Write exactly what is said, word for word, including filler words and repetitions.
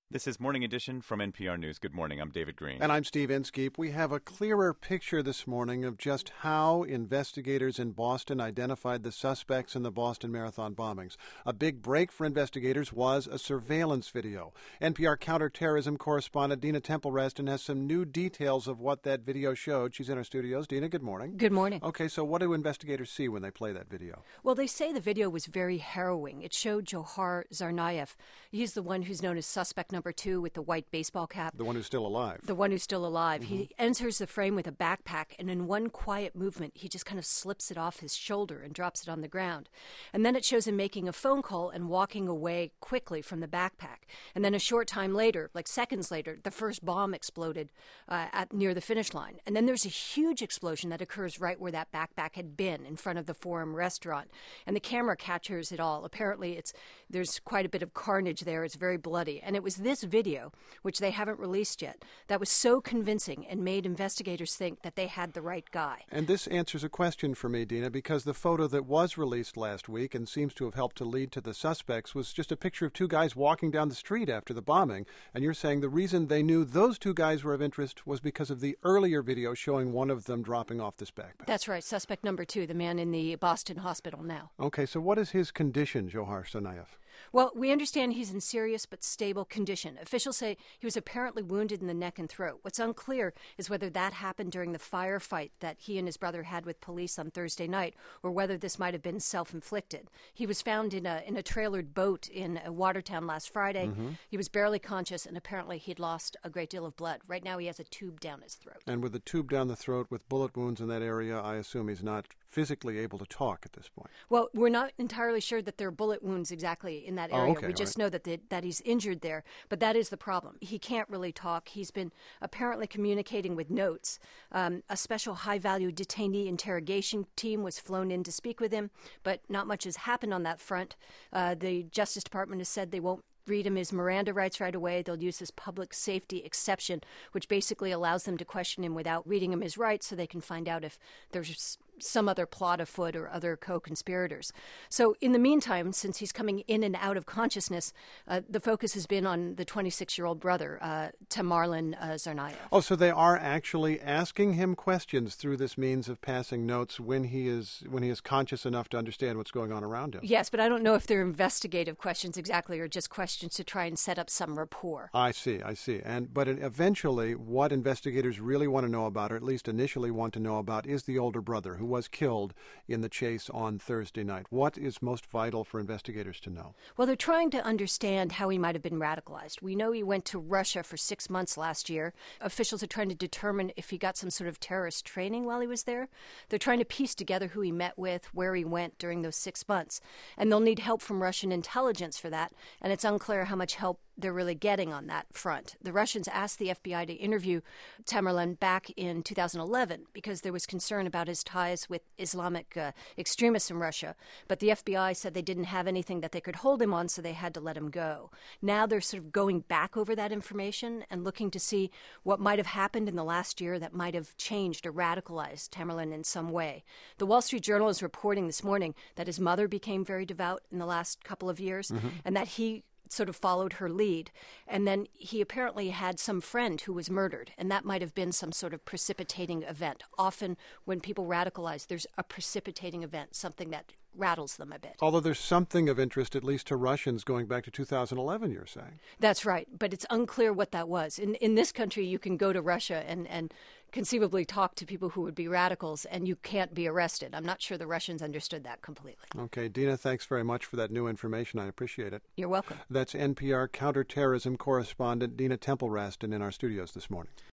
This is Morning Edition from N P R News. Good morning. I'm David Green. And I'm Steve Inskeep. We have a clearer picture this morning of just how investigators in Boston identified the suspects in the Boston Marathon bombings. A big break for investigators was a surveillance video. N P R counterterrorism correspondent Dina Temple-Raston has some new details of what that video showed. She's in our studios. Dina, good morning. Good morning. Okay, so what do investigators see when they play that video? Well, they say the video was very harrowing. It showed Johar Tsarnaev. He's the one who's known as suspect number two with the white baseball cap. The one who's still alive. The one who's still alive. Mm-hmm. He enters the frame with a backpack, and in one quiet movement, he just kind of slips it off his shoulder and drops it on the ground. And then it shows him making a phone call and walking away quickly from the backpack. And then a short time later, like seconds later, the first bomb exploded uh, at near the finish line. And then there's a huge explosion that occurs right where that backpack had been, in front of the Forum restaurant. And the camera captures it all. Apparently, it's there's quite a bit of carnage there. It's very bloody. And it was this video which they haven't released yet, that was so convincing and made investigators think that they had the right guy. And this answers a question for me, Dina, because the photo that was released last week and seems to have helped to lead to the suspects was just a picture of two guys walking down the street after the bombing. And you're saying the reason they knew those two guys were of interest was because of the earlier video showing one of them dropping off this backpack. That's right. Suspect number two, the man in the Boston hospital now. Okay, so what is his condition, Johar Tsarnaev? Well, we understand he's in serious but stable condition. Officials say he was apparently wounded in the neck and throat. What's unclear is whether that happened during the firefight that he and his brother had with police on Thursday night, or whether this might have been self-inflicted. He was found in a in a trailered boat in Watertown last Friday. Mm-hmm. He was barely conscious, and apparently he'd lost a great deal of blood. Right now he has a tube down his throat. And with a tube down the throat with bullet wounds in that area, I assume he's not physically able to talk at this point. Well, we're not entirely sure that there are bullet wounds exactly in that area. Oh, okay, we just right. know that the, that he's injured there, but that is the problem. He can't really talk. He's been apparently communicating with notes. Um, a special high-value detainee interrogation team was flown in to speak with him, but not much has happened on that front. Uh, the Justice Department has said they won't read him his Miranda rights right away. They'll use this public safety exception, which basically allows them to question him without reading him his rights so they can find out if there's some other plot afoot or other co-conspirators. So in the meantime, since he's coming in and out of consciousness, uh, the focus has been on the twenty-six-year-old brother, uh, Tamerlan uh, Tsarnaev. Oh, so they are actually asking him questions through this means of passing notes when he is when he is conscious enough to understand what's going on around him. Yes, but I don't know if they're investigative questions exactly or just questions to try and set up some rapport. I see, I see. And but eventually, what investigators really want to know about, or at least initially want to know about, is the older brother who was killed in the chase on Thursday night. What is most vital for investigators to know? Well, they're trying to understand how he might have been radicalized. We know he went to Russia for six months last year. Officials are trying to determine if he got some sort of terrorist training while he was there. They're trying to piece together who he met with, where he went during those six months. And they'll need help from Russian intelligence for that, and it's unclear how much help they're really getting on that front. The Russians asked the F B I to interview Tamerlan back in two thousand eleven because there was concern about his ties with Islamic uh, extremists in Russia. But the F B I said they didn't have anything that they could hold him on, so they had to let him go. Now they're sort of going back over that information and looking to see what might have happened in the last year that might have changed or radicalized Tamerlan in some way. The Wall Street Journal is reporting this morning that his mother became very devout in the last couple of years, mm-hmm. and that he sort of followed her lead. And then he apparently had some friend who was murdered, and that might have been some sort of precipitating event. Often when people radicalize, there's a precipitating event, something that rattles them a bit. Although there's something of interest, at least to Russians, going back to two thousand eleven, you're saying. That's right, but it's unclear what that was. In in this country, you can go to Russia and, and conceivably talk to people who would be radicals, and you can't be arrested. I'm not sure the Russians understood that completely. Okay, Dina, thanks very much for that new information. I appreciate it. You're welcome. That's N P R counterterrorism correspondent Dina Temple-Raston in our studios this morning.